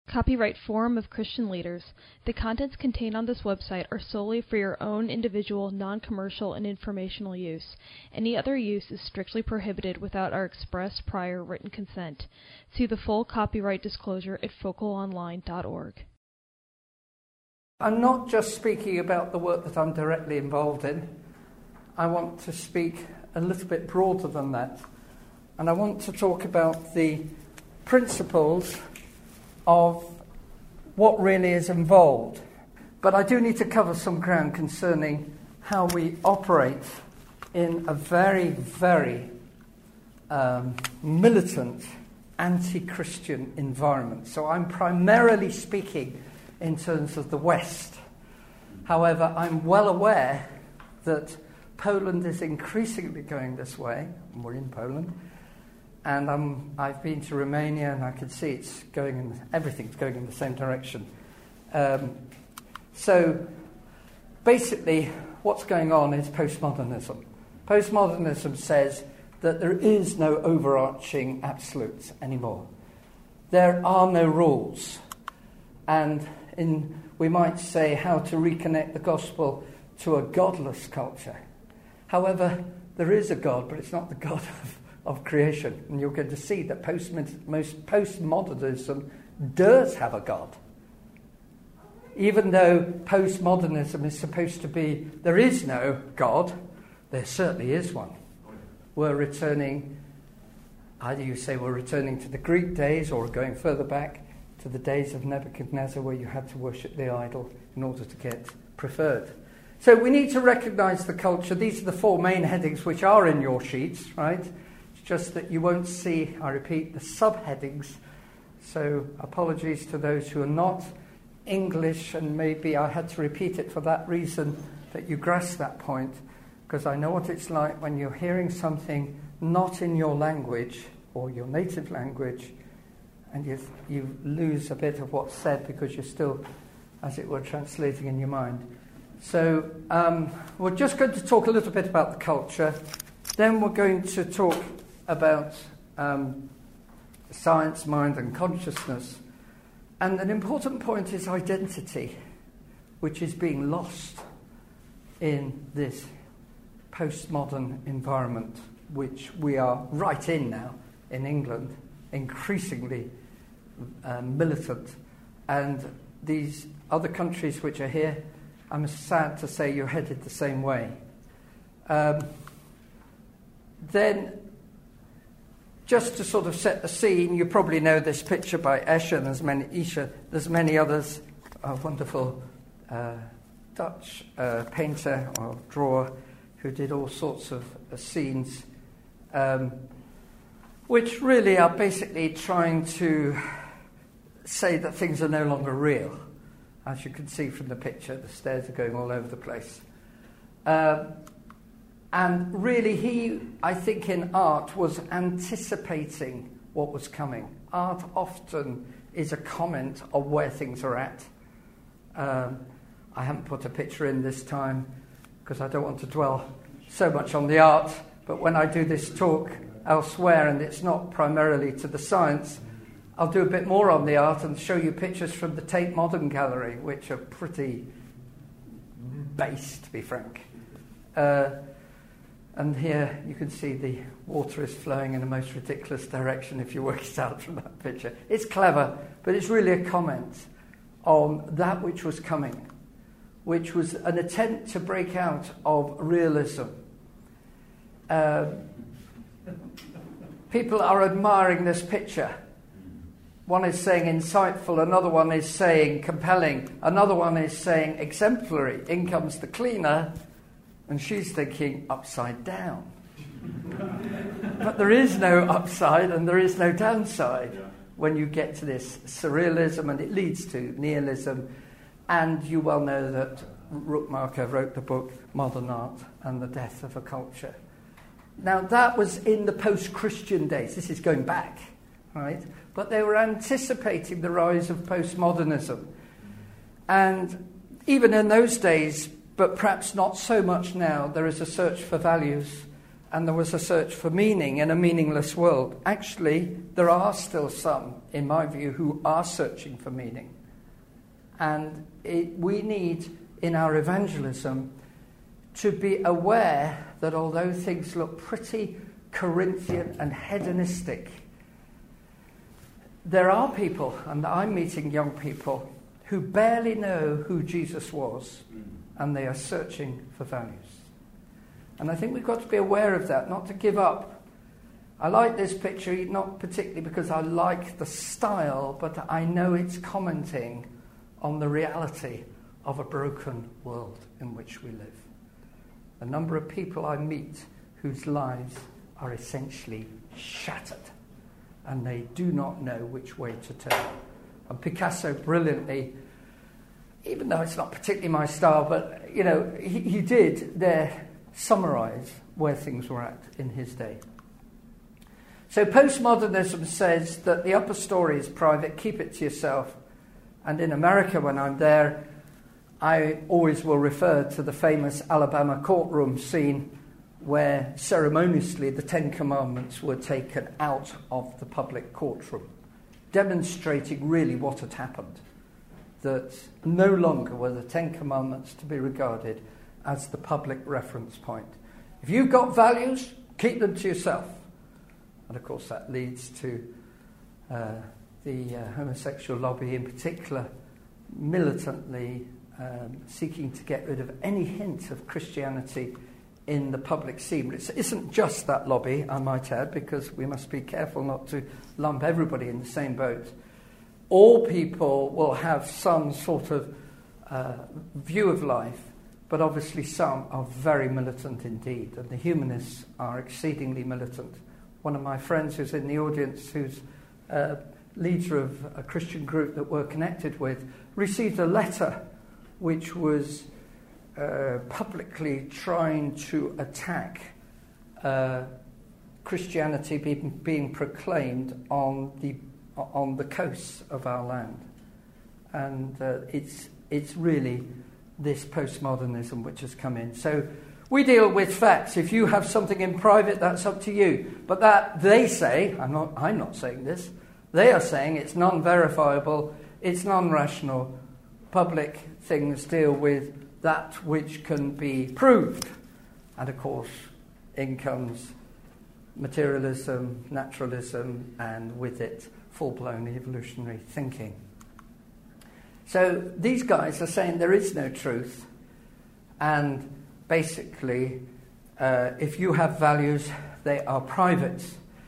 Copyright Forum of Christian Leaders. The contents contained on this website are solely for your own individual, non-commercial, and informational use. Any other use is strictly prohibited without our express prior written consent. See the full copyright disclosure at focalonline.org. I'm not just speaking about the work that I'm directly involved in. I want to speak a little bit broader than that. And I want to talk about the principles of what really is involved. But I do need to cover some ground concerning how we operate in a very, very militant, anti-Christian environment. So I'm primarily speaking in terms of the West. However, I'm well aware that Poland is increasingly going this way, and we're in Poland. And I've been to Romania, and I can see everything's going in the same direction. So basically, what's going on is postmodernism. Postmodernism says that there is no overarching absolutes anymore. There are no rules. And we might say how to reconnect the gospel to a godless culture. However, there is a God, but it's not the God of creation. And you're going to see that postmodernism does have a God. Even though postmodernism is supposed to be, there is no God, there certainly is one. We're returning, either you say we're returning to the Greek days or going further back to the days of Nebuchadnezzar, where you had to worship the idol in order to get preferred. So we need to recognize the culture. These are the four main headings which are in your sheets, right? It's just that you won't see, I repeat, the subheadings. So apologies to those who are not English, and maybe I had to repeat it for that reason, that you grasp that point, because I know what it's like when you're hearing something not in your language or your native language, and you lose a bit of what's said because you're still, as it were, translating in your mind. So we're just going to talk a little bit about the culture. Then we're going to talk about science, mind, and consciousness. And an important point is identity, which is being lost in this postmodern environment, which we are right in now in England, increasingly militant. And these other countries which are here, I'm sad to say you're headed the same way. Then, just to sort of set the scene, you probably know this picture by Escher. There's many others. A wonderful Dutch painter or drawer who did all sorts of scenes, which really are basically trying to say that things are no longer real. As you can see from the picture, the stairs are going all over the place. And really, he, I think, in art was anticipating what was coming. Art often is a comment of where things are at. I haven't put a picture in this time because I don't want to dwell so much on the art, but when I do this talk elsewhere, and it's not primarily to the science, I'll do a bit more on the art and show you pictures from the Tate Modern Gallery, which are pretty base, to be frank. And here you can see the water is flowing in a most ridiculous direction if you work it out from that picture. It's clever, but it's really a comment on that which was coming, which was an attempt to break out of realism. People are admiring this picture. One is saying insightful, another one is saying compelling, another one is saying exemplary. In comes the cleaner, and she's thinking upside down. But there is no upside and there is no downside when you get to this surrealism, and it leads to nihilism. And you well know that Rookmaaker wrote the book Modern Art and the Death of a Culture. Now, that was in the post-Christian days. This is going back, right? But they were anticipating the rise of postmodernism. And even in those days, but perhaps not so much now, there is a search for values and there was a search for meaning in a meaningless world. Actually, there are still some, in my view, who are searching for meaning. And we need, in our evangelism, to be aware that although things look pretty Corinthian and hedonistic, there are people, and I'm meeting young people, who barely know who Jesus was, and they are searching for values. And I think we've got to be aware of that, not to give up. I like this picture, not particularly because I like the style, but I know it's commenting on the reality of a broken world in which we live. The number of people I meet whose lives are essentially shattered, and they do not know which way to turn. And Picasso brilliantly, even though it's not particularly my style, but, he did there summarise where things were at in his day. So postmodernism says that the upper story is private, keep it to yourself. And in America, when I'm there, I always will refer to the famous Alabama courtroom scene where ceremoniously the Ten Commandments were taken out of the public courtroom, demonstrating really what had happened, that no longer were the Ten Commandments to be regarded as the public reference point. If you've got values, keep them to yourself. And of course that leads to the homosexual lobby in particular militantly seeking to get rid of any hint of Christianity in the public scene. But it isn't just that lobby, I might add, because we must be careful not to lump everybody in the same boat. All people will have some sort of view of life, but obviously some are very militant indeed, and the humanists are exceedingly militant. One of my friends who's in the audience, who's leader of a Christian group that we're connected with, received a letter which was publicly trying to attack Christianity being proclaimed on the coasts of our land. And it's really this postmodernism which has come in. So we deal with facts. If you have something in private, that's up to you. But that, they say, I'm not saying this, they are saying it's non-verifiable, it's non-rational. Public things deal with that which can be proved. And of course, in comes materialism, naturalism, and with it, full-blown evolutionary thinking. So these guys are saying there is no truth, and basically, if you have values, they are private.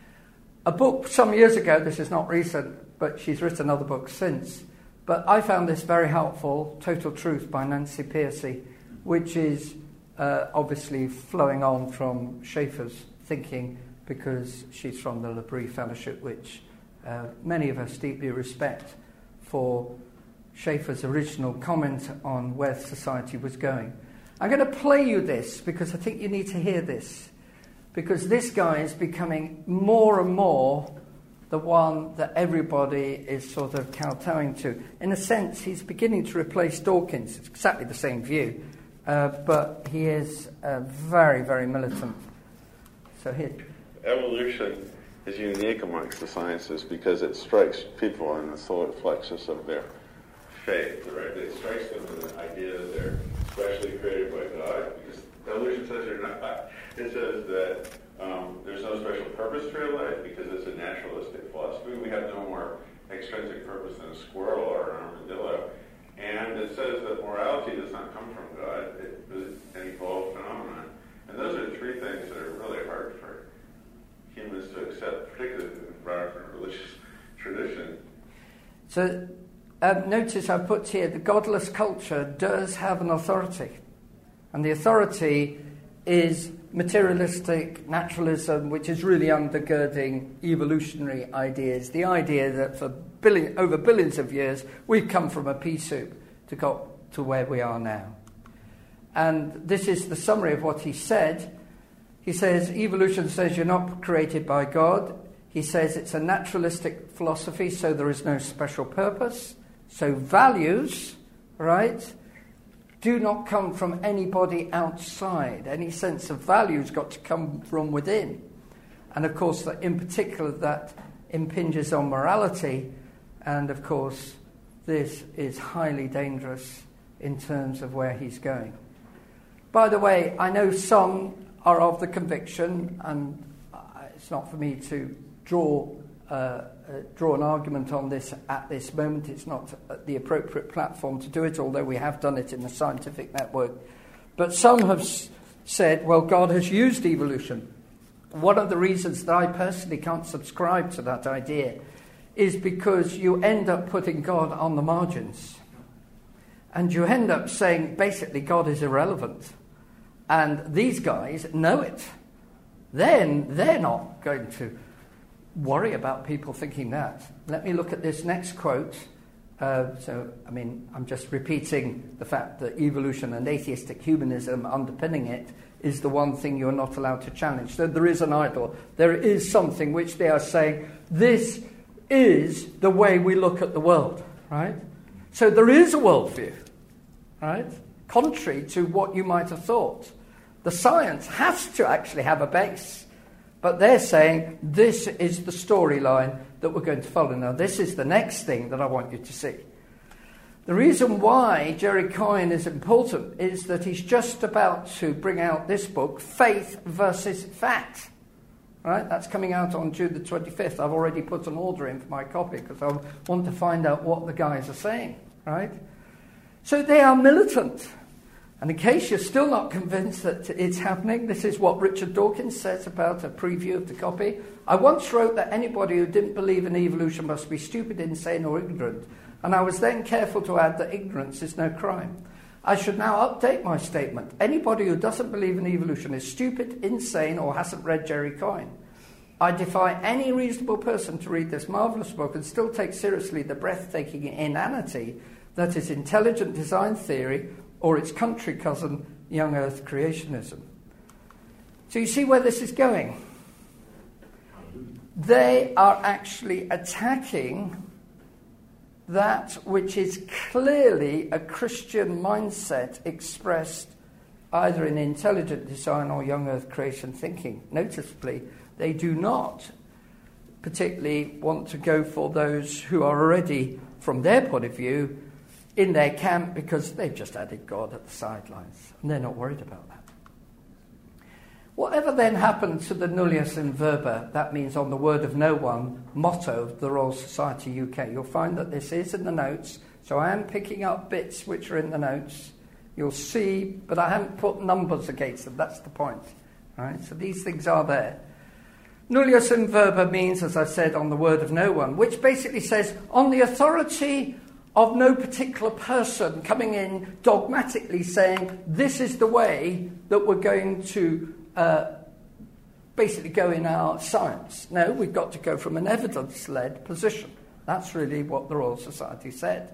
A book some years ago, this is not recent, but she's written other books since, but I found this very helpful, Total Truth by Nancy Pearcey, which is obviously flowing on from Schaeffer's thinking, because she's from the L'Abri Fellowship, which many of us deeply respect for Schaeffer's original comment on where society was going. I'm going to play you this because I think you need to hear this, because this guy is becoming more and more the one that everybody is sort of kowtowing to. In a sense, he's beginning to replace Dawkins. It's exactly the same view, but he is very, very militant. So here. Evolution is unique amongst the sciences because it strikes people in the solar plexus of their faith, right? It strikes them with the idea that they're specially created by God, because evolution says you're not. It says that there's no special purpose for your life because it's a naturalistic philosophy. We have no more extrinsic purpose than a squirrel or an armadillo. And it says that morality does not come from God. It is an evolved phenomenon. And those are three things that are really hard for humans to accept, particularly in the religious tradition. So notice I've put here, the godless culture does have an authority. And the authority is materialistic naturalism, which is really undergirding evolutionary ideas. The idea that for over billions of years, we've come from a pea soup to go to where we are now. And this is the summary of what he said. He says, evolution says you're not created by God. He says it's a naturalistic philosophy, so there is no special purpose. So values, right, do not come from anybody outside. Any sense of value has got to come from within. And of course, in particular, that impinges on morality. And of course, this is highly dangerous in terms of where he's going. By the way, I know some are of the conviction, and it's not for me to draw an argument on this at this moment. It's not the appropriate platform to do it, although we have done it in the scientific network. But some have said, well, God has used evolution. One of the reasons that I personally can't subscribe to that idea is because you end up putting God on the margins. And you end up saying, basically, God is irrelevant. And these guys know it. Then they're not going to worry about people thinking that. Let me look at this next quote. I'm just repeating the fact that evolution and atheistic humanism underpinning it is the one thing you're not allowed to challenge. So there is an idol. There is something which they are saying, this is the way we look at the world, right? So there is a worldview, right? Contrary to what you might have thought. The science has to actually have a base. But they're saying this is the storyline that we're going to follow. Now, this is the next thing that I want you to see. The reason why Jerry Coyne is important is that he's just about to bring out this book, Faith versus Fact. Right? That's coming out on June the 25th. I've already put an order in for my copy because I want to find out what the guys are saying. Right? So they are militant. And in case you're still not convinced that it's happening, this is what Richard Dawkins says about a preview of the copy. I once wrote that anybody who didn't believe in evolution must be stupid, insane, or ignorant. And I was then careful to add that ignorance is no crime. I should now update my statement. Anybody who doesn't believe in evolution is stupid, insane, or hasn't read Jerry Coyne. I defy any reasonable person to read this marvellous book and still take seriously the breathtaking inanity that is intelligent design theory or its country cousin, young earth creationism. So you see where this is going. They are actually attacking that which is clearly a Christian mindset expressed either in intelligent design or young earth creation thinking. Noticeably, they do not particularly want to go for those who are already, from their point of view, in their camp because they've just added God at the sidelines. And they're not worried about that. Whatever then happened to the nullius in verba, that means on the word of no one, motto of the Royal Society UK. You'll find that this is in the notes, so I am picking up bits which are in the notes. You'll see, but I haven't put numbers against them, that's the point. Right? So these things are there. Nullius in verba means, as I said, on the word of no one, which basically says, on the authority of no particular person coming in dogmatically saying, this is the way that we're going to basically go in our science. No, we've got to go from an evidence-led position. That's really what the Royal Society said.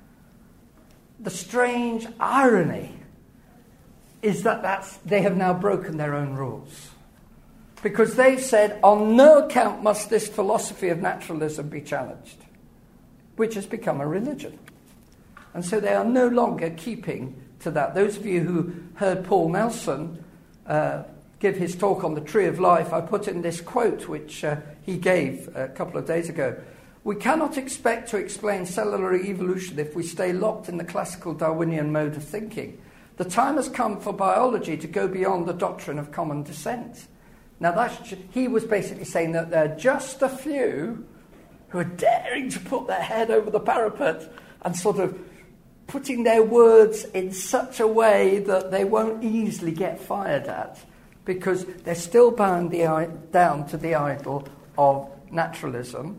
The strange irony is that they have now broken their own rules. Because they've said, on no account must this philosophy of naturalism be challenged, which has become a religion. And so they are no longer keeping to that. Those of you who heard Paul Nelson give his talk on the Tree of Life, I put in this quote which he gave a couple of days ago. We cannot expect to explain cellular evolution if we stay locked in the classical Darwinian mode of thinking. The time has come for biology to go beyond the doctrine of common descent. Now, he was basically saying that there are just a few who are daring to put their head over the parapet and sort of putting their words in such a way that they won't easily get fired at, because they're still bound down to the idol of naturalism.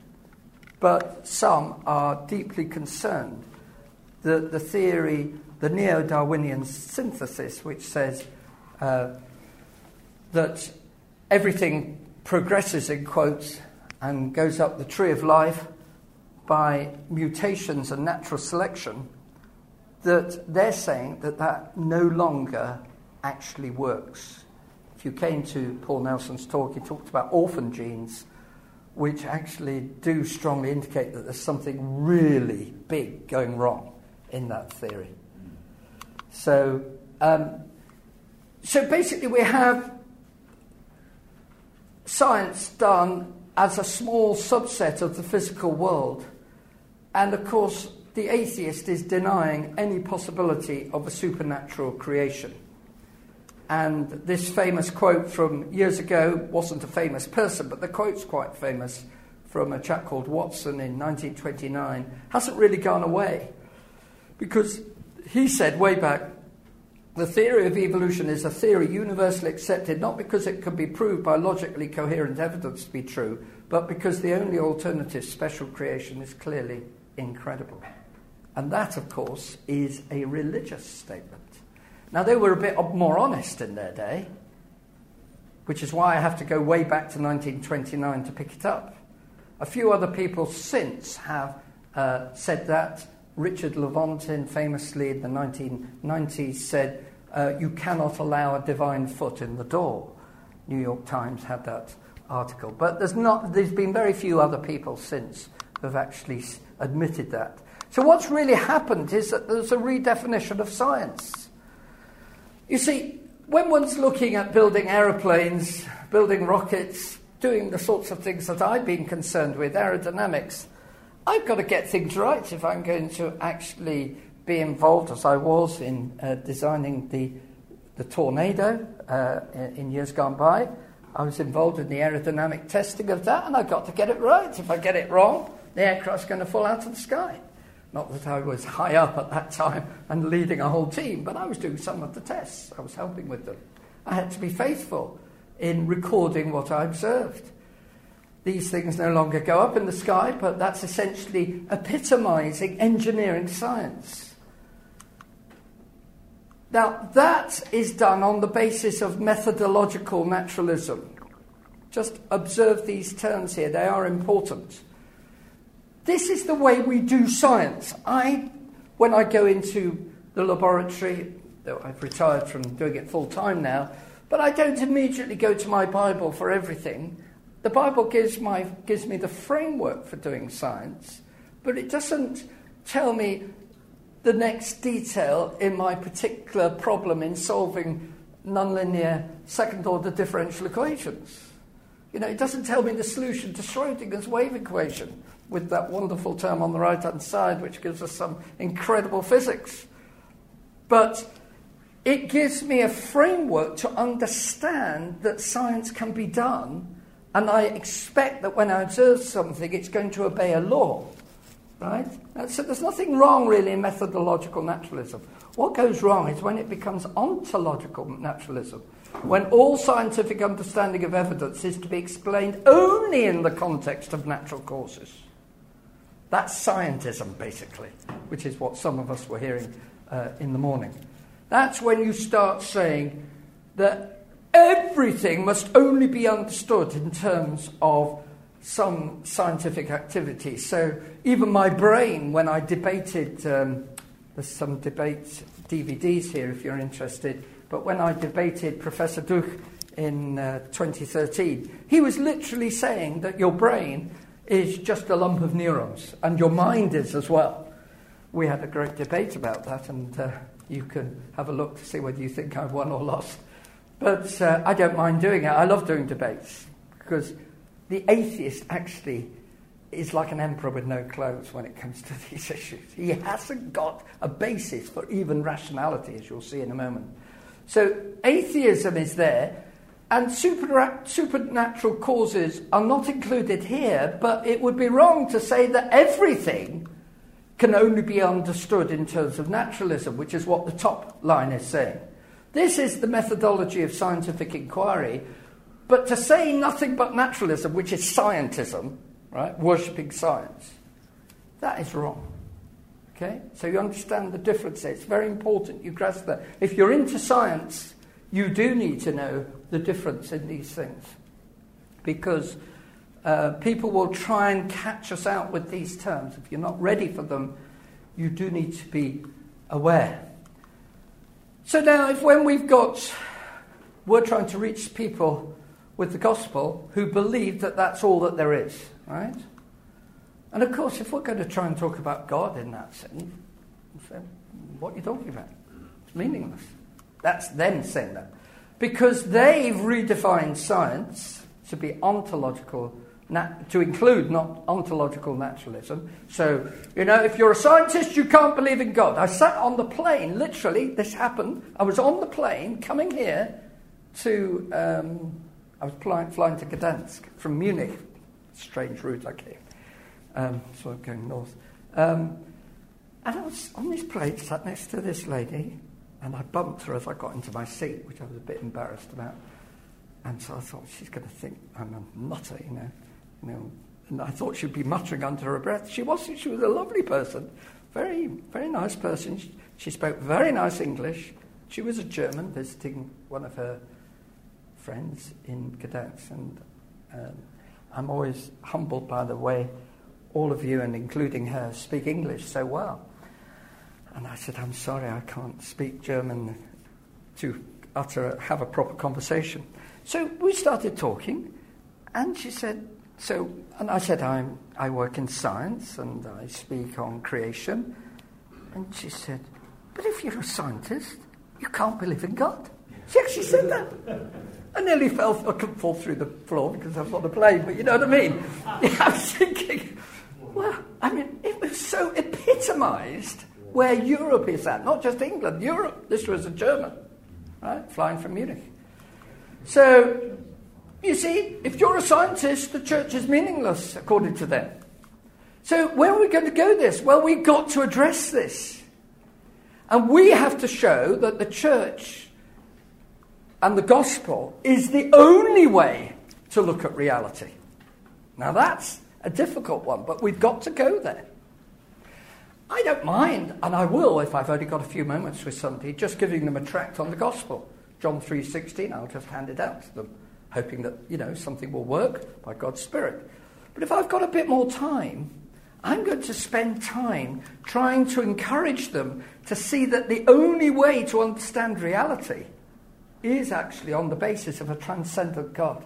But some are deeply concerned that the theory, the neo-Darwinian synthesis, which says that everything progresses, in quotes, and goes up the tree of life by mutations and natural selection, that they're saying that no longer actually works. If you came to Paul Nelson's talk, he talked about orphan genes, which actually do strongly indicate that there's something really big going wrong in that theory. So basically we have science done as a small subset of the physical world. And of course, the atheist is denying any possibility of a supernatural creation. And this famous quote from years ago wasn't a famous person, but the quote's quite famous, from a chap called Watson in 1929, hasn't really gone away. Because he said way back, the theory of evolution is a theory universally accepted, not because it can be proved by logically coherent evidence to be true, but because the only alternative, special creation, is clearly incredible. And that, of course, is a religious statement. Now, they were a bit more honest in their day, which is why I have to go way back to 1929 to pick it up. A few other people since have said that. Richard Levontin famously in the 1990s said, you cannot allow a divine foot in the door. New York Times had that article. But there's been very few other people since who have actually admitted that. So what's really happened is that there's a redefinition of science. You see, when one's looking at building aeroplanes, building rockets, doing the sorts of things that I've been concerned with, aerodynamics, I've got to get things right if I'm going to actually be involved, as I was, in designing the Tornado in years gone by. I was involved in the aerodynamic testing of that, and I've got to get it right. If I get it wrong, the aircraft's going to fall out of the sky. Not that I was high up at that time and leading a whole team, but I was doing some of the tests. I was helping with them. I had to be faithful in recording what I observed. These things no longer go up in the sky, but that's essentially epitomising engineering science. Now, that is done on the basis of methodological naturalism. Just observe these terms here, they are important. This is the way we do science. When I go into the laboratory, though I've retired from doing it full time now, but I don't immediately go to my Bible for everything. The Bible gives me the framework for doing science, but it doesn't tell me the next detail in my particular problem in solving nonlinear second-order differential equations. You know, it doesn't tell me the solution to Schrödinger's wave equation with that wonderful term on the right-hand side, which gives us some incredible physics. But it gives me a framework to understand that science can be done, and I expect that when I observe something, it's going to obey a law, right? So there's nothing wrong, really, in methodological naturalism. What goes wrong is when it becomes ontological naturalism, when all scientific understanding of evidence is to be explained only in the context of natural causes. That's scientism, basically, which is what some of us were hearing in the morning. That's when you start saying that everything must only be understood in terms of some scientific activity. So even my brain, when I debated, there's some debate DVDs here if you're interested, but when I debated Professor Duch in 2013, he was literally saying that your brain is just a lump of neurons, and your mind is as well. We had a great debate about that, and you can have a look to see whether you think I've won or lost. But I don't mind doing it. I love doing debates, because the atheist actually is like an emperor with no clothes when it comes to these issues. He hasn't got a basis for even rationality, as you'll see in a moment. So atheism is there, and supernatural causes are not included here, but it would be wrong to say that everything can only be understood in terms of naturalism, which is what the top line is saying. This is the methodology of scientific inquiry, but to say nothing but naturalism, which is scientism, right, worshipping science, that is wrong. Okay? So you understand the difference there. It's very important you grasp that. If you're into science, you do need to know the difference in these things, because people will try and catch us out with these terms. If you're not ready for them, you do need to be aware. So now, we're trying to reach people with the gospel who believe that that's all that there is, right? And of course, if we're going to try and talk about God in that sense, what are you talking about? There's meaningless. That's them saying that. Because they've redefined science to be ontological, to include not ontological naturalism. So, if you're a scientist, you can't believe in God. I sat on the plane, literally, this happened. I was on the plane coming here to, I was flying to Gdansk from Munich. Strange route I came. So I'm going north. And I was on this plane, sat next to this lady, and I bumped her as I got into my seat, which I was a bit embarrassed about. And so I thought, she's going to think I'm a nutter, and I thought she'd be muttering under her breath. She wasn't. She was a lovely person, very, very nice person. She spoke very nice English. She was a German visiting one of her friends in Gdansk, and I'm always humbled by the way all of you, and including her, speak English so well. And I said, I'm sorry, I can't speak German to have a proper conversation. So we started talking, and she said, and I said, I work in science, and I speak on creation. And she said, but if you're a scientist, you can't believe in God. She actually said that. I nearly I couldn't fall through the floor because I was on the plane, but you know what I mean? I was thinking, well, it was so epitomised where Europe is at, not just England, Europe. This was a German, right, flying from Munich. So, you see, if you're a scientist, the church is meaningless, according to them. So, where are we going to go this? Well, we've got to address this. And we have to show that the church and the gospel is the only way to look at reality. Now, that's a difficult one, but we've got to go there. I don't mind, and I will if I've only got a few moments with somebody, just giving them a tract on the gospel. John 3:16, I'll just hand it out to them, hoping that, something will work by God's Spirit. But if I've got a bit more time, I'm going to spend time trying to encourage them to see that the only way to understand reality is actually on the basis of a transcendent God.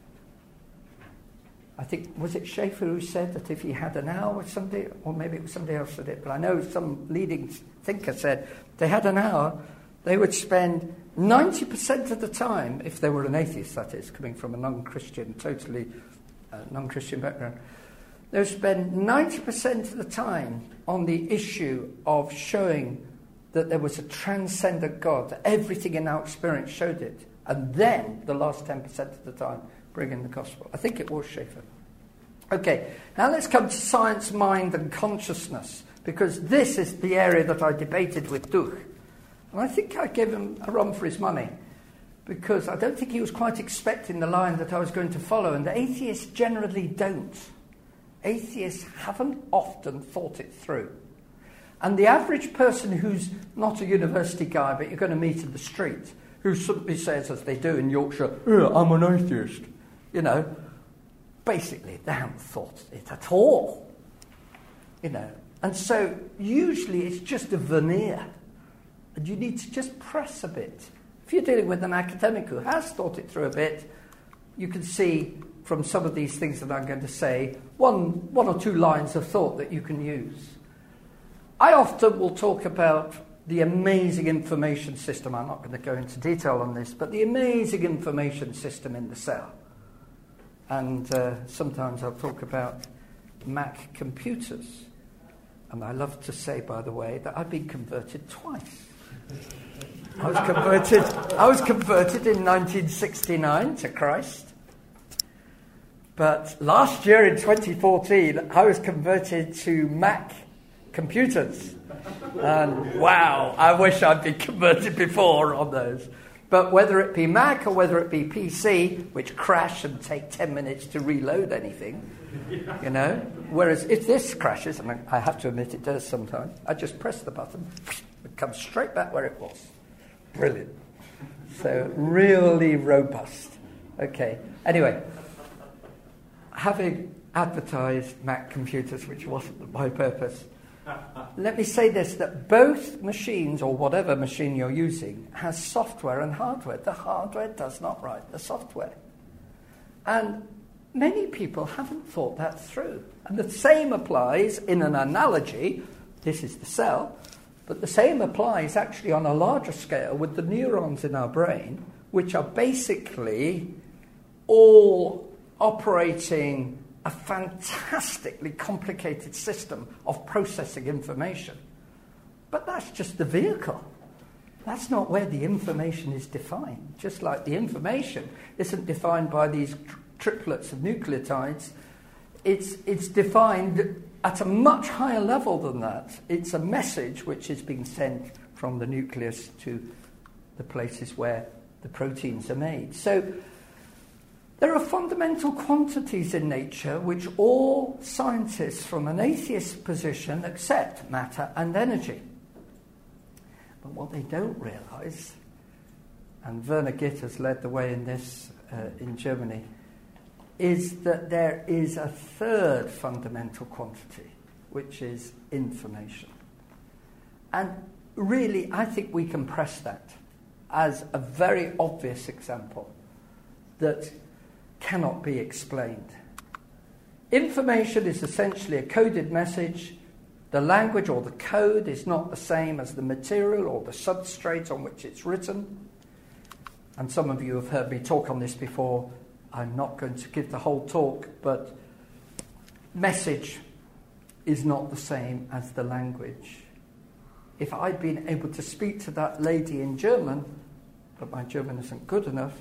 I think, was it Schaeffer who said that if he had an hour with somebody, or maybe it was somebody else that did it, but I know some leading thinker said they had an hour, they would spend 90% of the time, if they were an atheist, that is, coming from a non-Christian, totally non-Christian background, they would spend 90% of the time on the issue of showing that there was a transcendent God, that everything in our experience showed it, and then the last 10% of the time bring in the gospel. I think it was Schaeffer. Okay, now let's come to science, mind, and consciousness, because this is the area that I debated with Duch. And I think I gave him a run for his money, because I don't think he was quite expecting the line that I was going to follow, and the atheists generally don't. Atheists haven't often thought it through. And the average person who's not a university guy, but you're going to meet in the street, who simply says, as they do in Yorkshire, I'm an atheist, basically they haven't thought it at all, And so usually it's just a veneer, and you need to just press a bit. If you're dealing with an academic who has thought it through a bit, you can see from some of these things that I'm going to say, one or two lines of thought that you can use. I often will talk about the amazing information system. I'm not going to go into detail on this, but the amazing information system in the cell. And sometimes I'll talk about Mac computers. And I love to say, by the way, that I've been converted twice. I was converted in 1969 to Christ. But last year in 2014, I was converted to Mac computers. And wow, I wish I'd been converted before on those. But whether it be Mac or whether it be PC, which crash and take 10 minutes to reload anything, whereas if this crashes, and I have to admit it does sometimes, I just press the button, it comes straight back where it was. Brilliant. So really robust. Okay. Anyway, having advertised Mac computers, which wasn't my purpose, let me say this, that both machines, or whatever machine you're using, has software and hardware. The hardware does not write the software. And many people haven't thought that through. And the same applies in an analogy. This is the cell, But the same applies actually on a larger scale with the neurons in our brain, which are basically all operating a fantastically complicated system of processing information. But that's just the vehicle. That's not where the information is defined. Just like the information isn't defined by these triplets of nucleotides, it's defined at a much higher level than that. It's a message which is being sent from the nucleus to the places where the proteins are made. So there are fundamental quantities in nature which all scientists from an atheist position accept: matter and energy. But what they don't realise, and Werner Gitters led the way in this in Germany, is that there is a third fundamental quantity, which is information. And really, I think we can press that as a very obvious example that cannot be explained. Information is essentially a coded message. The language or the code is not the same as the material or the substrate on which it's written. And some of you have heard me talk on this before. I'm not going to give the whole talk, but message is not the same as the language. If I'd been able to speak to that lady in German, but my German isn't good enough,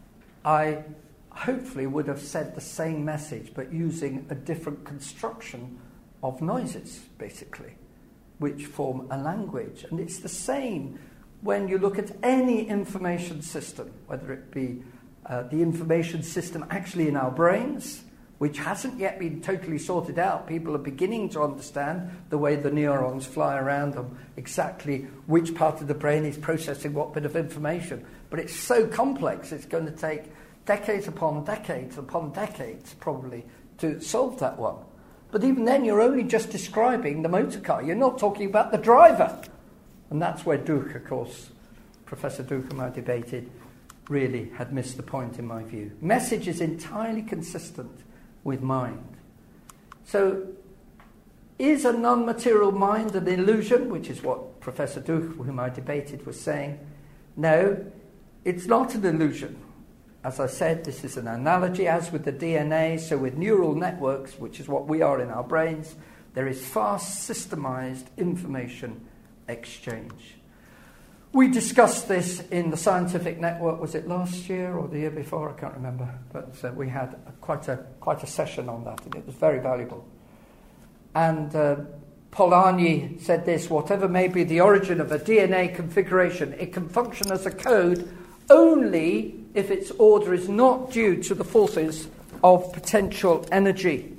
I hopefully would have said the same message, but using a different construction of noises, basically, which form a language. And it's the same when you look at any information system, whether it be the information system actually in our brains, which hasn't yet been totally sorted out. People are beginning to understand the way the neurons fly around them, exactly which part of the brain is processing what bit of information. But it's so complex, it's going to take decades upon decades probably to solve that one. But even then, you're only just describing the motor car. You're not talking about the driver. And that's where Duch, of course, Professor Duch and I debated, really had missed the point in my view. Message is entirely consistent with mind. So, is a non-material mind an illusion, which is what Professor Duch, whom I debated, was saying? No, it's not an illusion. As I said, this is an analogy, as with the DNA, so with neural networks, which is what we are in our brains, there is fast, systemized information exchange. We discussed this in the Scientific Network, was it last year or the year before? I can't remember. But we had quite a session on that, and it was very valuable. And Polanyi said this: whatever may be the origin of a DNA configuration, it can function as a code only if its order is not due to the forces of potential energy.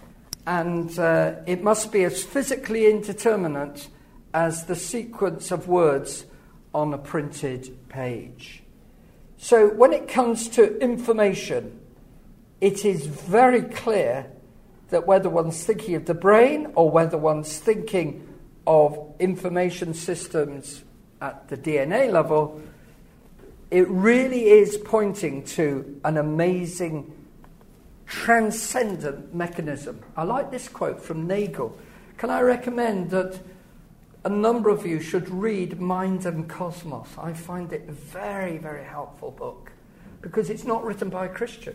And it must be as physically indeterminate as the sequence of words on a printed page. So when it comes to information, it is very clear that whether one's thinking of the brain or whether one's thinking of information systems at the DNA level, it really is pointing to an amazing transcendent mechanism. I like this quote from Nagel. Can I recommend that a number of you should read Mind and Cosmos? I find it a very, very helpful book because it's not written by a Christian.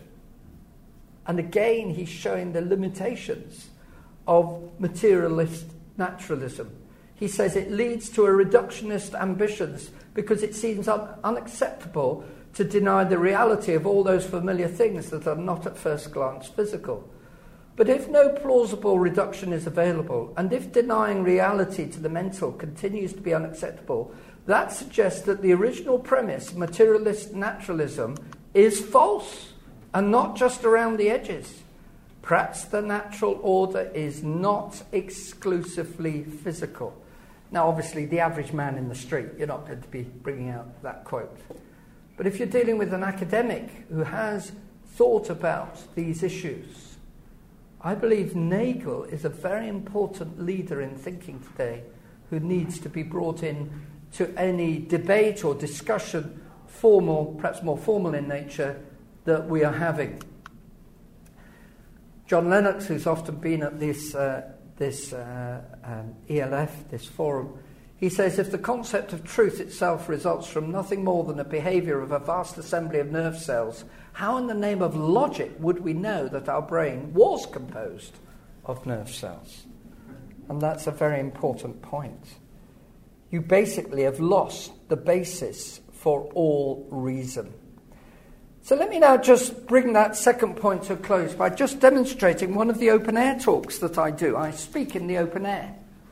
And again, he's showing the limitations of materialist naturalism. He says it leads to a reductionist ambitions because it seems unacceptable to deny the reality of all those familiar things that are not at first glance physical. But if no plausible reduction is available, and if denying reality to the mental continues to be unacceptable, that suggests that the original premise, materialist naturalism, is false, and not just around the edges. Perhaps the natural order is not exclusively physical. Now, obviously, the average man in the street, you're not going to be bringing out that quote. But if you're dealing with an academic who has thought about these issues, I believe Nagel is a very important leader in thinking today who needs to be brought in to any debate or discussion, formal, perhaps more formal in nature, that we are having. John Lennox, who's often been at this ELF, this forum, He says, if the concept of truth itself results from nothing more than a behaviour of a vast assembly of nerve cells, how in the name of logic would we know that our brain was composed of nerve cells? And that's a very important point. You basically have lost the basis for all reason. So let me now just bring that second point to a close by just demonstrating one of the open air talks that I do. I speak in the open air.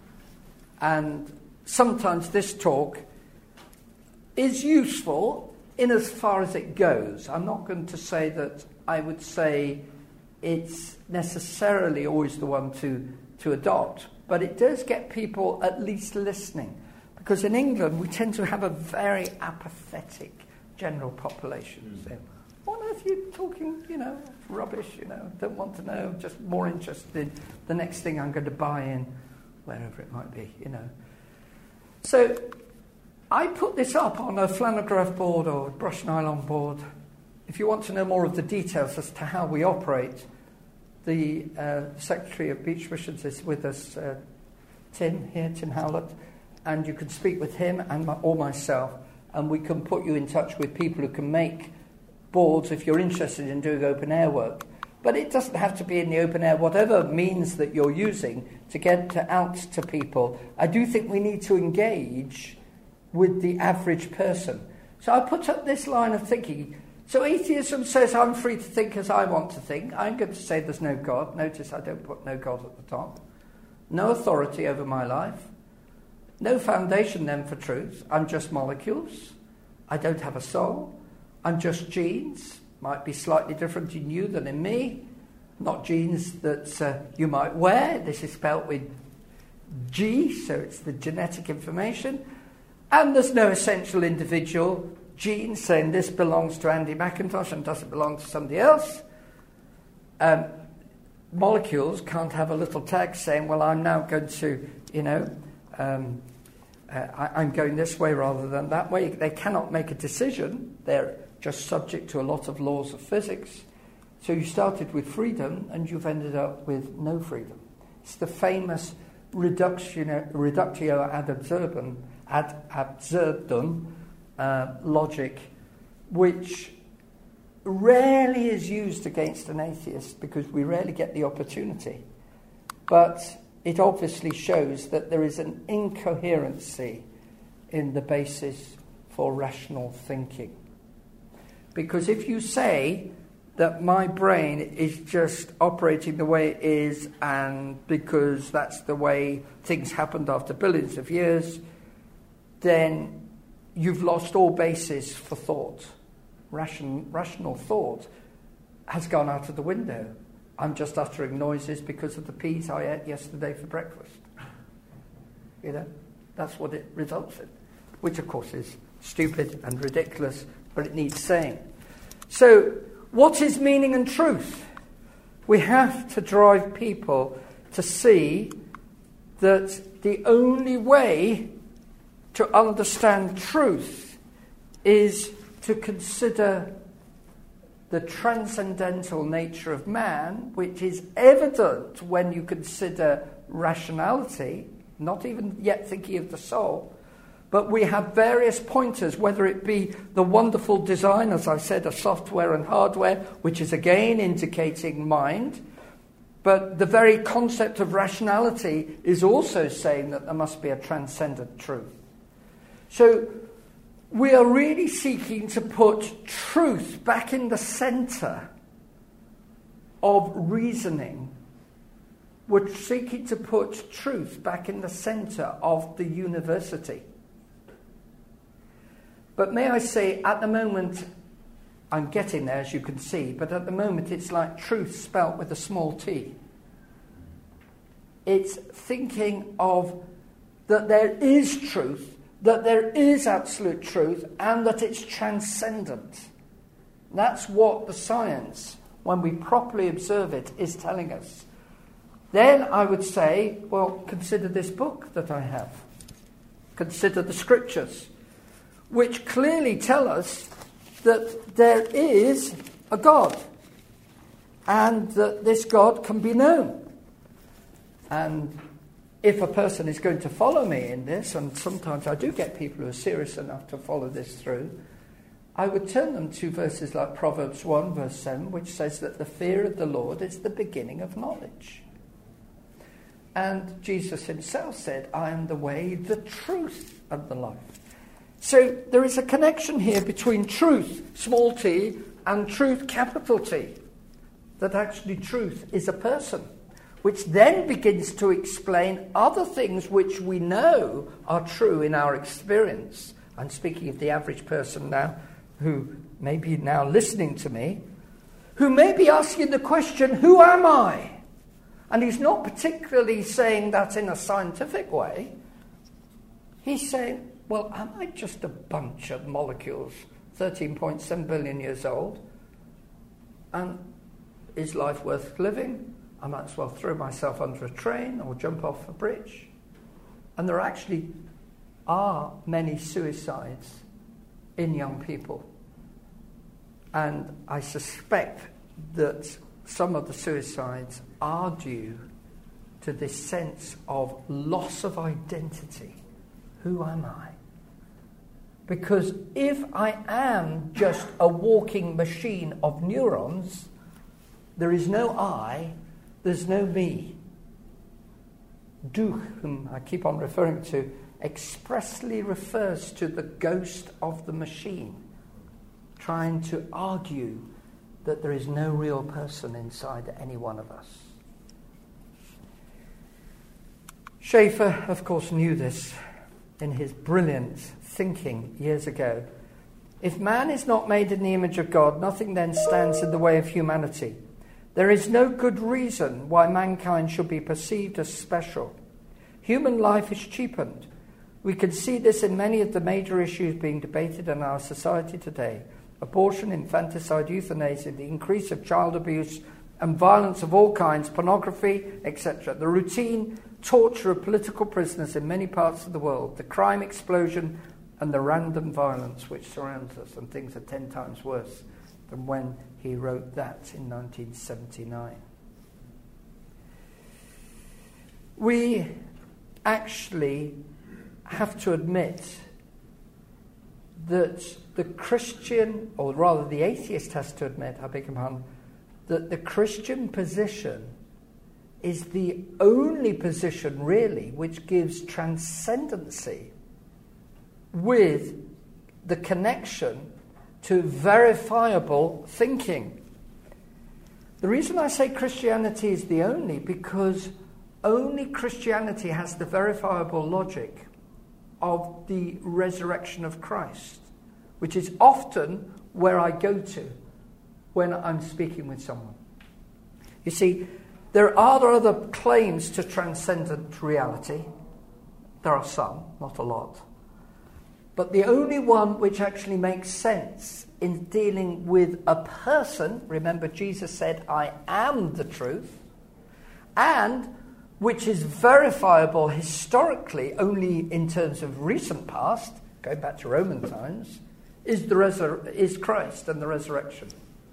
And sometimes this talk is useful in as far as it goes. I'm not going to say that I would say it's necessarily always the one to adopt, but it does get people at least listening. Because in England, we tend to have a very apathetic general population. So, what on earth are you talking, rubbish, don't want to know, just more interested in the next thing I'm going to buy in, wherever it might be, So I put this up on a flannelgraph board or brushed nylon board. If you want to know more of the details as to how we operate, the Secretary of Beach Missions is with us, Tim Howlett, and you can speak with him or myself, and we can put you in touch with people who can make boards if you're interested in doing open air work. But it doesn't have to be in the open air, whatever means that you're using to get out to people. I do think we need to engage with the average person. So I put up this line of thinking. So atheism says I'm free to think as I want to think. I'm going to say there's no God. Notice I don't put no God at the top. No authority over my life. No foundation then for truth. I'm just molecules. I don't have a soul. I'm just genes. Might be slightly different in you than in me. Not genes that you might wear. This is spelt with G, so it's the genetic information. And there's no essential individual gene saying this belongs to Andy McIntosh and doesn't belong to somebody else. Molecules can't have a little tag saying, well, I'm now going to, I'm going this way rather than that way. They cannot make a decision. They're just subject to a lot of laws of physics. So you started with freedom and you've ended up with no freedom. It's the famous reductio ad absurdum logic, which rarely is used against an atheist because we rarely get the opportunity. But it obviously shows that there is an incoherency in the basis for rational thinking. Because if you say that my brain is just operating the way it is and because that's the way things happened after billions of years, then you've lost all basis for thought. Rational thought has gone out of the window. I'm just uttering noises because of the peas I ate yesterday for breakfast. That's what it results in. Which, of course, is stupid and ridiculous, but it needs saying. So, what is meaning and truth? We have to drive people to see that the only way to understand truth is to consider the transcendental nature of man, which is evident when you consider rationality, not even yet thinking of the soul. But we have various pointers, whether it be the wonderful design, as I said, of software and hardware, which is again indicating mind. But the very concept of rationality is also saying that there must be a transcendent truth. So we are really seeking to put truth back in the centre of reasoning. We're seeking to put truth back in the centre of the university. But may I say, at the moment, I'm getting there, as you can see, but at the moment it's like truth spelt with a small t. It's thinking of that there is truth, that there is absolute truth, and that it's transcendent. That's what the science, when we properly observe it, is telling us. Then I would say, well, consider this book that I have. Consider the scriptures, which clearly tell us that there is a God, and that this God can be known. And if a person is going to follow me in this, and sometimes I do get people who are serious enough to follow this through, I would turn them to verses like Proverbs 1 verse 7, which says that the fear of the Lord is the beginning of knowledge. And Jesus himself said, I am the way, the truth, and the life. So there is a connection here between truth, small t, and truth, capital T. That actually truth is a person, which then begins to explain other things which we know are true in our experience. I'm speaking of the average person now, who may be now listening to me, who may be asking the question, who am I? And he's not particularly saying that in a scientific way. He's saying, well, am I just a bunch of molecules, 13.7 billion years old? And is life worth living? I might as well throw myself under a train or jump off a bridge. And there actually are many suicides in young people. And I suspect that some of the suicides are due to this sense of loss of identity. Who am I? Because if I am just a walking machine of neurons, there is no I, there's no me. Du, whom I keep on referring to, expressly refers to the ghost of the machine, trying to argue that there is no real person inside any one of us. Schaeffer, of course, knew this in his brilliant thinking years ago. If man is not made in the image of God, nothing then stands in the way of humanity. There is no good reason why mankind should be perceived as special. Human life is cheapened. We can see this in many of the major issues being debated in our society today. Abortion, infanticide, euthanasia, the increase of child abuse and violence of all kinds, pornography, etc. The routine torture of political prisoners in many parts of the world, the crime explosion and the random violence which surrounds us, and things are 10 times worse than when he wrote that in 1979. We actually have to admit that the Christian, or rather the atheist has to admit, I beg your pardon, that the Christian position is the only position really which gives transcendency with the connection to verifiable thinking. The reason I say Christianity is the only, because only Christianity has the verifiable logic of the resurrection of Christ, which is often where I go to when I'm speaking with someone. You see, there are other claims to transcendent reality. There are some, not a lot. But the only one which actually makes sense in dealing with a person, remember Jesus said, I am the truth, and which is verifiable historically only in terms of recent past, going back to Roman times, is Christ and the resurrection.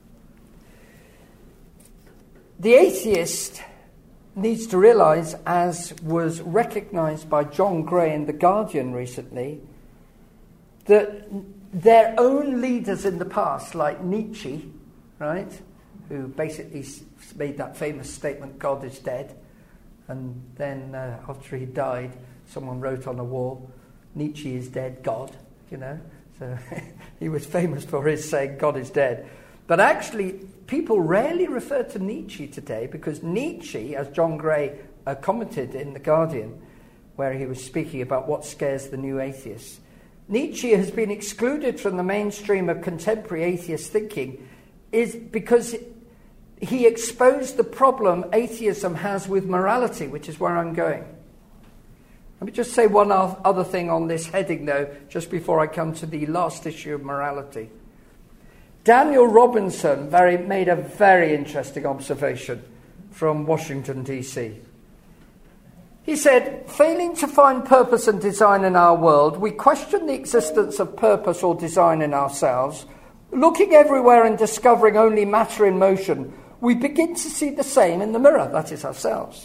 The atheist needs to realize, as was recognized by John Gray in The Guardian recently, that their own leaders in the past, like Nietzsche, right, who basically made that famous statement, God is dead, and then after he died, someone wrote on a wall, Nietzsche is dead, God, you know. So he was famous for his saying, God is dead. But actually, people rarely refer to Nietzsche today, because Nietzsche, as John Gray commented in The Guardian, where he was speaking about what scares the new atheists, Nietzsche has been excluded from the mainstream of contemporary atheist thinking is because he exposed the problem atheism has with morality, which is where I'm going. Let me just say one other thing on this heading, though, just before I come to the last issue of morality. Daniel Robinson made a very interesting observation from Washington, D.C. He said, failing to find purpose and design in our world, we question the existence of purpose or design in ourselves. Looking everywhere and discovering only matter in motion, we begin to see the same in the mirror, that is ourselves.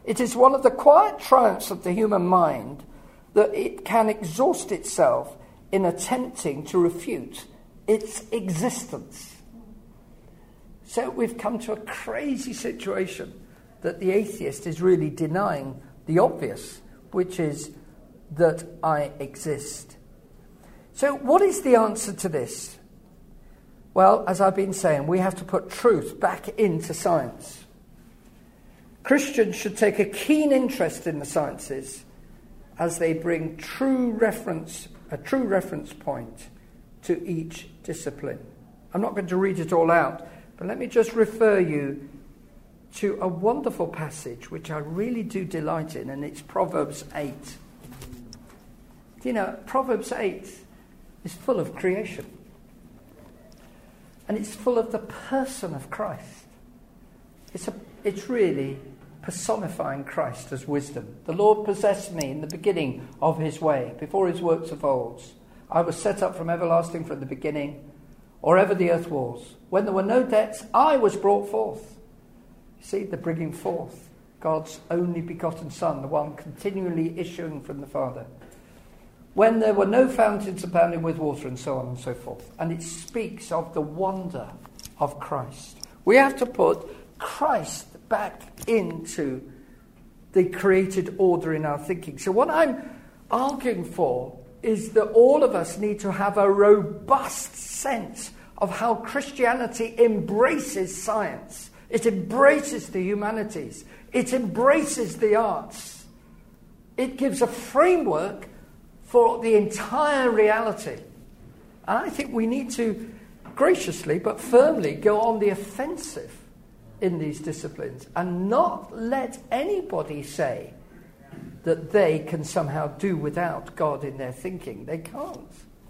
It is one of the quiet triumphs of the human mind that it can exhaust itself in attempting to refute its existence. So we've come to a crazy situation that the atheist is really denying the obvious, which is that I exist. So what is the answer to this? Well, as I've been saying, we have to put truth back into science. Christians should take a keen interest in the sciences as they bring a true reference point to each discipline. I'm not going to read it all out, but let me just refer you to a wonderful passage which I really do delight in, and it's Proverbs 8. You know, Proverbs 8 is full of creation. And it's full of the person of Christ. It's really personifying Christ as wisdom. The Lord possessed me in the beginning of his way, before his works of old. I was set up from everlasting, from the beginning, or ever the earth was. When there were no depths, I was brought forth. You see, the bringing forth. God's only begotten Son, the one continually issuing from the Father. When there were no fountains abounding with water, and so on and so forth. And it speaks of the wonder of Christ. We have to put Christ back into the created order in our thinking. So what I'm arguing for is that all of us need to have a robust sense of how Christianity embraces science. It embraces the humanities. It embraces the arts. It gives a framework for the entire reality. And I think we need to graciously but firmly go on the offensive in these disciplines and not let anybody say that they can somehow do without God in their thinking. They can't.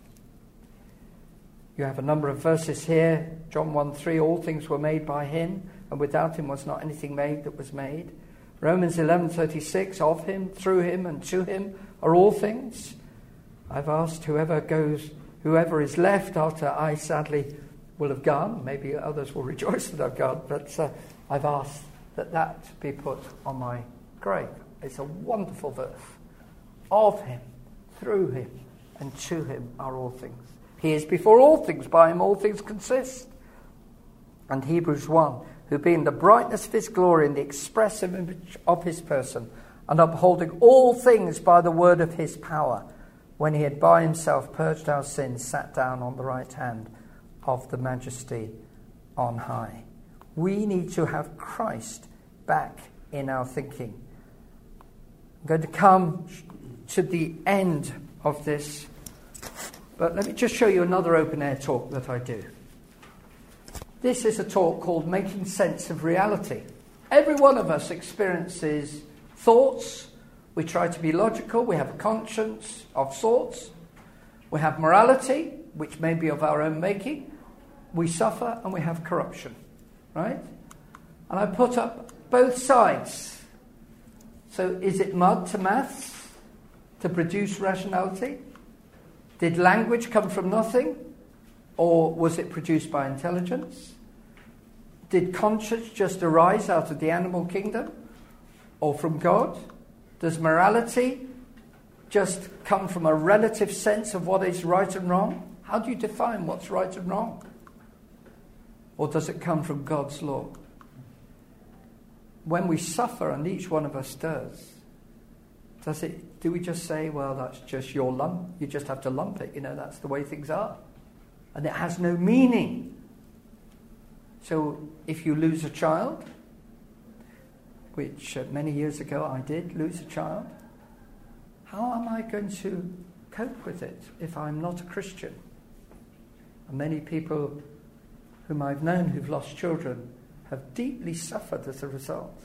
You have a number of verses here. John 1:3, all things were made by him, and without him was not anything made that was made. Romans 11:36, of him, through him, and to him are all things. I've asked whoever is left after I sadly will have gone. Maybe others will rejoice that I've gone, but I've asked that be put on my grave. It's a wonderful verse. Of him, through him, and to him are all things. He is before all things, by him all things consist. And Hebrews 1, who being the brightness of his glory and the express image of his person, and upholding all things by the word of his power, when he had by himself purged our sins, sat down on the right hand of the majesty on high. We need to have Christ back in our thinking. I'm going to come to the end of this, but let me just show you another open-air talk that I do. This is a talk called Making Sense of Reality. Every one of us experiences thoughts. We try to be logical. We have a conscience of sorts. We have morality, which may be of our own making. We suffer and we have corruption, right? And I put up both sides. So is it mud to maths to produce rationality? Did language come from nothing? Or was it produced by intelligence? Did conscience just arise out of the animal kingdom? Or from God? Does morality just come from a relative sense of what is right and wrong? How do you define what's right and wrong? Or does it come from God's law? When we suffer, and each one of us does do we just say, well, that's just your lump, you just have to lump it, that's the way things are. And it has no meaning. So if you lose a child, which many years ago I did lose a child, how am I going to cope with it if I'm not a Christian? And many people whom I've known who've lost children have deeply suffered as a result.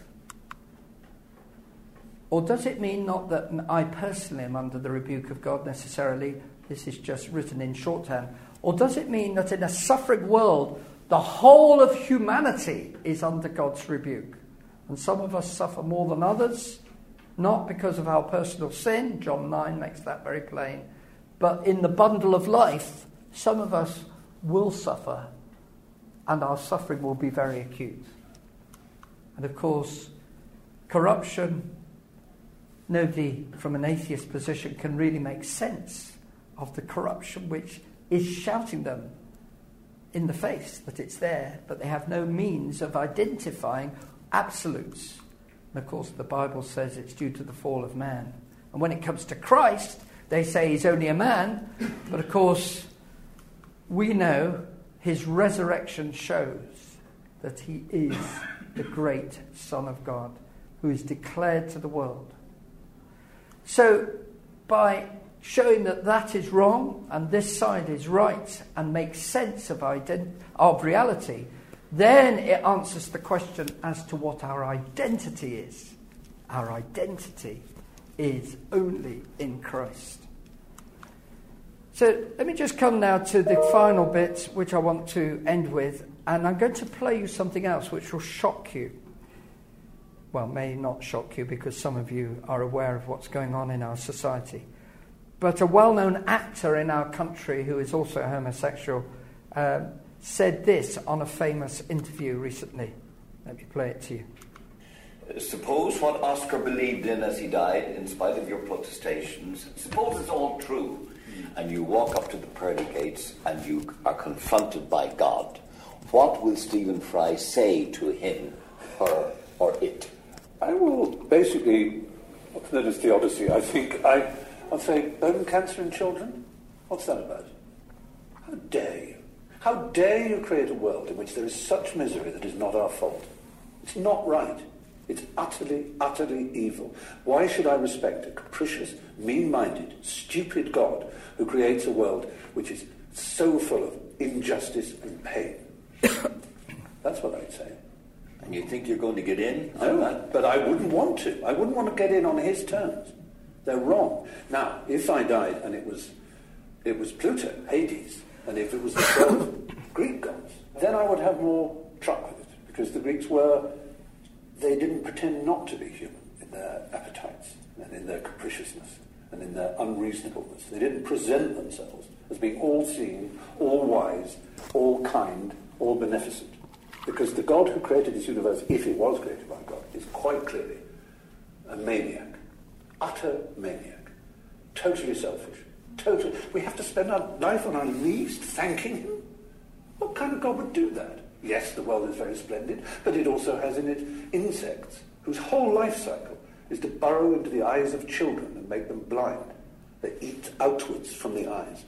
Or does it mean not that I personally am under the rebuke of God necessarily? This is just written in shorthand. Or does it mean that in a suffering world, the whole of humanity is under God's rebuke? And some of us suffer more than others, not because of our personal sin. John 9 makes that very plain. But in the bundle of life, some of us will suffer, and our suffering will be very acute. And of course, corruption. Nobody from an atheist position can really make sense of the corruption which is shouting them in the face that it's there, but they have no means of identifying absolutes. And of course, the Bible says it's due to the fall of man. And when it comes to Christ, they say he's only a man, but of course, we know his resurrection shows that he is the great Son of God who is declared to the world. So, by showing that that is wrong and this side is right and makes sense of reality, then it answers the question as to what our identity is. Our identity is only in Christ. So let me just come now to the final bit which I want to end with, and I'm going to play you something else which will shock you. Well, may not shock you because some of you are aware of what's going on in our society. But a well-known actor in our country who is also homosexual said this on a famous interview recently. Let me play it to you. Suppose what Oscar believed in as he died, in spite of your protestations, suppose it's all true, and you walk up to the pearly gates and you are confronted by God. What will Stephen Fry say to him, her, or it? I will basically, what's known as theodicy, I think. I'll say, bone cancer in children? What's that about? How dare you? How dare you create a world in which there is such misery that is not our fault? It's not right. It's utterly, utterly evil. Why should I respect a capricious, mean-minded, stupid God who creates a world which is so full of injustice and pain? That's what I'd say. And you think you're going to get in on No, that? but I wouldn't want to. I wouldn't want to get in on his terms. They're wrong. Now, if I died and it was Pluto, Hades, and if it was the 12 Greek gods, then I would have more truck with it, because the Greeks they didn't pretend not to be human in their appetites and in their capriciousness and in their unreasonableness. They didn't present themselves as being all-seeing, all-wise, all-kind, all-beneficent. Because the God who created this universe, if it was created by God, is quite clearly a maniac. Utter maniac. Totally selfish. We have to spend our life on our knees thanking him? What kind of God would do that? Yes, the world is very splendid, but it also has in it insects whose whole life cycle is to burrow into the eyes of children and make them blind. They eat outwards from the eyes.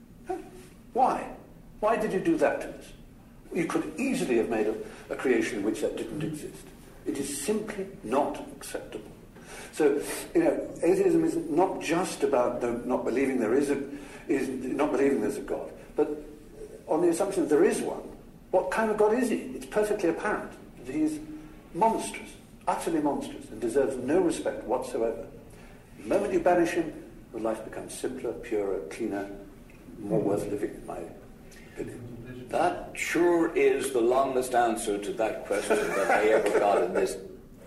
Why? Why did you do that to us? You could easily have made a creation in which that didn't exist. It is simply not acceptable. So, atheism is not just about not believing there's a God, but on the assumption that there is one. What kind of God is he? It's perfectly apparent that he is monstrous, utterly monstrous, and deserves no respect whatsoever. The moment you banish him, your life becomes simpler, purer, cleaner, more worth living, in my opinion. That sure is the longest answer to that question that I ever got in this.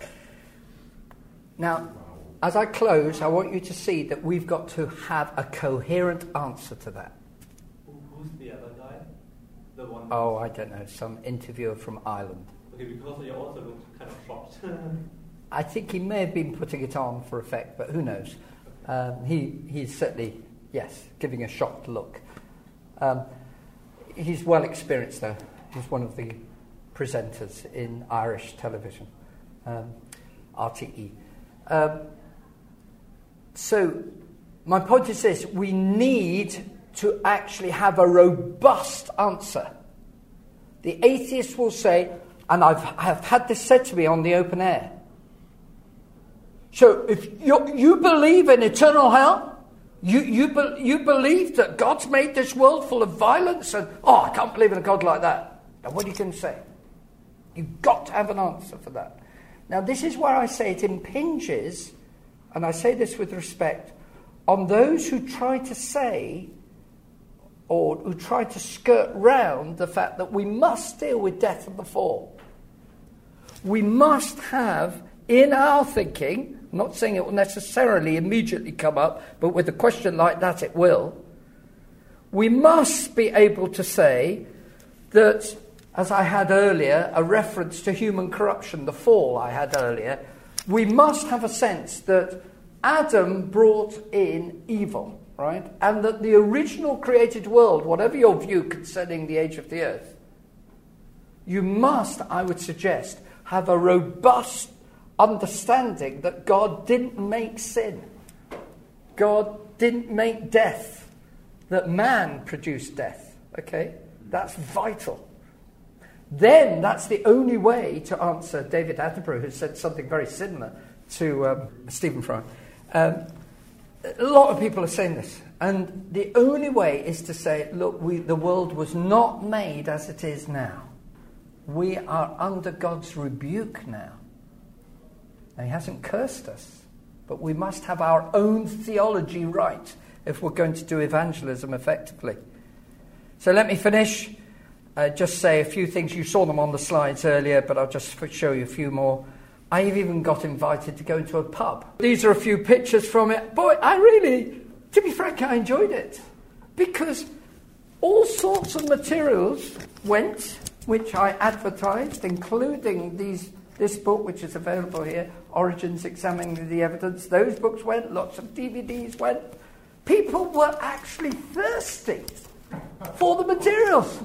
Now, as I close, I want you to see that we've got to have a coherent answer to that. Who's the other guy? The one. Oh, I don't know, some interviewer from Ireland. Okay, because he also looked kind of shocked. I think he may have been putting it on for effect, but who knows? He's certainly, yes, giving a shocked look. He's well experienced, though. He's one of the presenters in Irish television, RTE. So, my point is this: we need to actually have a robust answer. The atheist will say, and I've had this said to me on the open air, so if you believe in eternal hell, you believe that God's made this world full of violence, and I can't believe in a God like that. Now what are you going to say? You've got to have an answer for that. Now this is where I say it impinges, and I say this with respect, on those who try to say, or who try to skirt round the fact that we must deal with death and the fall. We must have in our thinking, I'm not saying it will necessarily immediately come up, but with a question like that it will, we must be able to say that, as I had earlier, a reference to human corruption, the fall I had earlier, we must have a sense that Adam brought in evil, right? And that the original created world, whatever your view concerning the age of the earth, you must, I would suggest, have a robust understanding that God didn't make sin. God didn't make death. That man produced death. Okay? That's vital. Then that's the only way to answer David Attenborough, who said something very similar to Stephen Fry. A lot of people are saying this. And the only way is to say, look, the world was not made as it is now. We are under God's rebuke now. And he hasn't cursed us. But we must have our own theology right if we're going to do evangelism effectively. So let me finish. Just say a few things. You saw them on the slides earlier, but I'll just show you a few more. I've even got invited to go into a pub. These are a few pictures from it. Boy, to be frank, I enjoyed it. Because all sorts of materials went, which I advertised, including this book, which is available here, Origins Examining the Evidence. Those books went, lots of DVDs went. People were actually thirsty for the materials.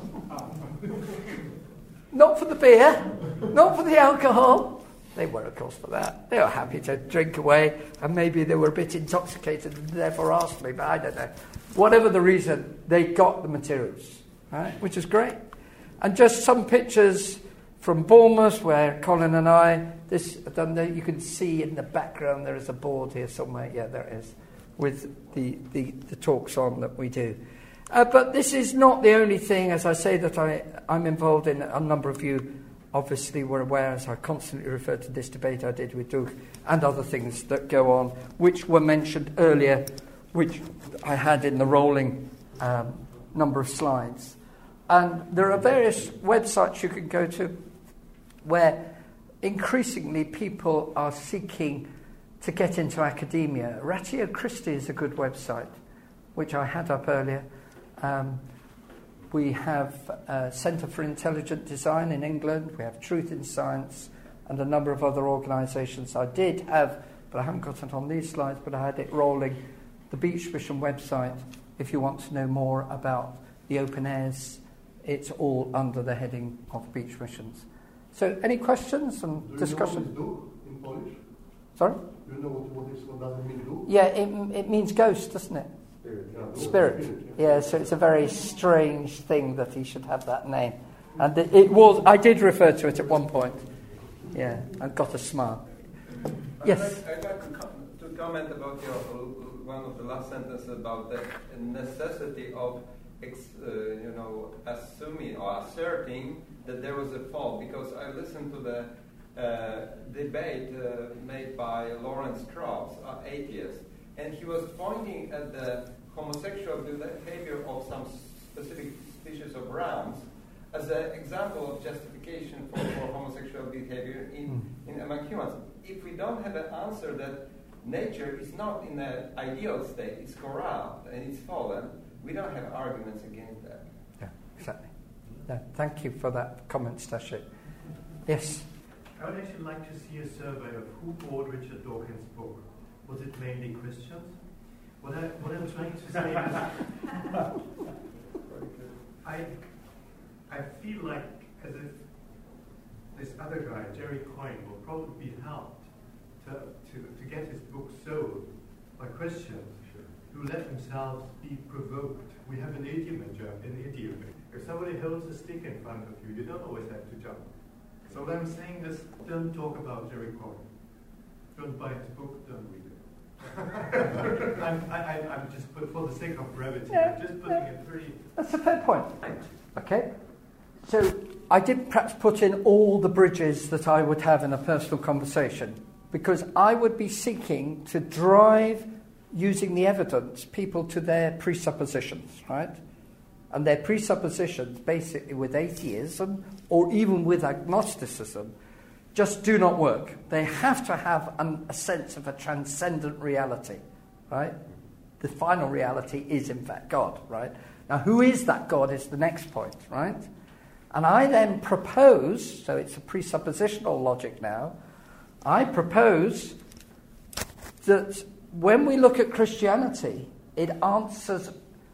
Not for the beer, not for the alcohol. They were, of course, for that. They were happy to drink away, and maybe they were a bit intoxicated and therefore asked me, but I don't know. Whatever the reason, they got the materials, right? Which is great. And just some pictures from Bournemouth, where Colin and I, you can see in the background there is a board here somewhere. Yeah, there it is, with the talks on that we do. But this is not the only thing, as I say, that I'm involved in. A number of you obviously were aware, as I constantly refer to this debate I did with Doug, and other things that go on, which were mentioned earlier, which I had in the rolling number of slides. And there are various websites you can go to where increasingly people are seeking to get into academia. Ratio Christi is a good website, which I had up earlier. We have Centre for Intelligent Design in England. We have Truth in Science and a number of other organisations. I did have, but I haven't got it on these slides, but I had it rolling, the Beach Mission website. If you want to know more about the open airs, it's all under the heading of Beach Missions. So any questions and discussion? Do you know what it's do in Polish? Sorry? Do you know what does it mean do? Yeah, it means ghost, doesn't it? Spirit. Yeah, so it's a very strange thing that he should have that name. And I did refer to it at one point. Yeah, I got a smile. Yes? I'd like to comment about one of the last sentences about the necessity of assuming or asserting that there was a fall, because I listened to the debate made by Lawrence Krauss, atheist, and he was pointing at the homosexual behavior of some specific species of rams as an example of justification for homosexual behavior among humans. If we don't have an answer that nature is not in an ideal state, it's corrupt and it's fallen, we don't have arguments against that. Yeah, exactly. Yeah, thank you for that comment, Stashik. Yes? I would actually like to see a survey of who bought Richard Dawkins' book. Was it mainly Christians? What I'm trying to say is, I feel like as if this other guy, Jerry Coyne, will probably be helped to get his book sold by Christians who let themselves be provoked. We have an idiom in idiom. If somebody holds a stick in front of you, you don't always have to jump. So what I'm saying is, don't talk about Jerry Coyne. Don't buy his book, don't read it. I'm just, for the sake of brevity, I'm just putting it pretty... That's a fair point. Okay. So I did perhaps put in all the bridges that I would have in a personal conversation, because I would be seeking to drive, using the evidence, people to their presuppositions, right? And their presuppositions, basically with atheism or even with agnosticism, just do not work. They have to have a sense of a transcendent reality, right? The final reality is, in fact, God, right? Now, who is that God is the next point, right? And I then propose, so it's a presuppositional logic now, I propose that when we look at Christianity, it answers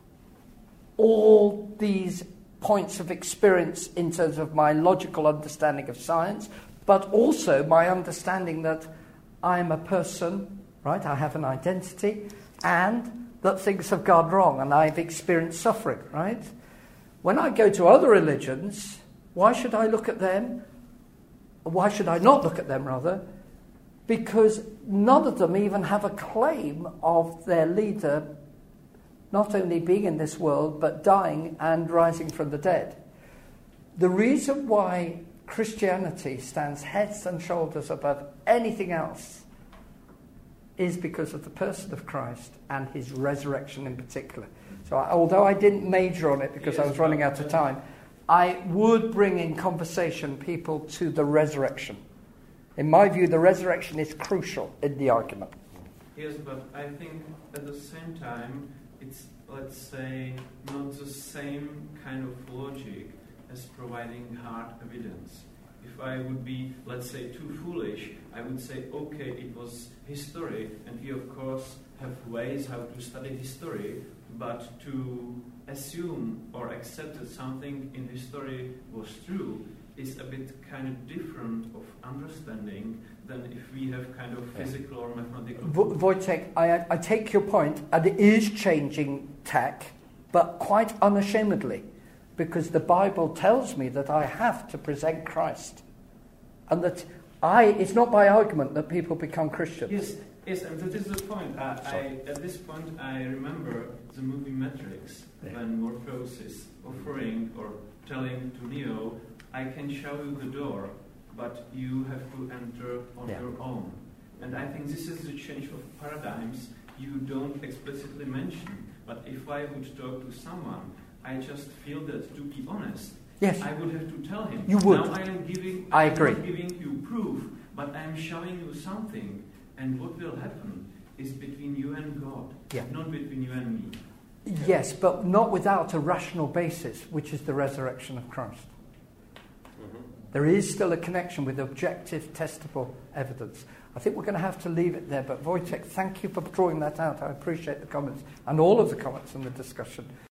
all these points of experience in terms of my logical understanding of science, but also my understanding that I'm a person, right? I have an identity, and that things have gone wrong, and I've experienced suffering, right? When I go to other religions, why should I look at them? Why should I not look at them, rather? Because none of them even have a claim of their leader not only being in this world, but dying and rising from the dead. The reason why Christianity stands heads and shoulders above anything else is because of the person of Christ and his resurrection in particular. So although I didn't major on it because I was running out of time, I would bring in conversation people to the resurrection. In my view, the resurrection is crucial in the argument. Yes, but I think at the same time, it's, let's say, not the same kind of logic as providing hard evidence. If I would be, let's say, too foolish, I would say, okay, it was history, and we of course have ways how to study history, but to assume or accept that something in history was true is a bit kind of different of understanding than if we have kind of physical or mathematical... Wojtek, I take your point, and it is changing tack, but quite unashamedly, because the Bible tells me that I have to present Christ, and that it's not by argument that people become Christians. Yes, and that is the point. At this point, I remember the movie Matrix, when Morpheus is offering or telling to Neo, I can show you the door, but you have to enter on your own. And I think this is the change of paradigms you don't explicitly mention. But if I would talk to someone, I just feel that, to be honest, I would have to tell him. You would. Now I'm agree. not giving you proof, but I'm showing you something. And what will happen is between you and God, not between you and me. Yes, but not without a rational basis, which is the resurrection of Christ. There is still a connection with objective, testable evidence. I think we're going to have to leave it there, but Wojtek, thank you for drawing that out. I appreciate the comments and all of the comments and the discussion.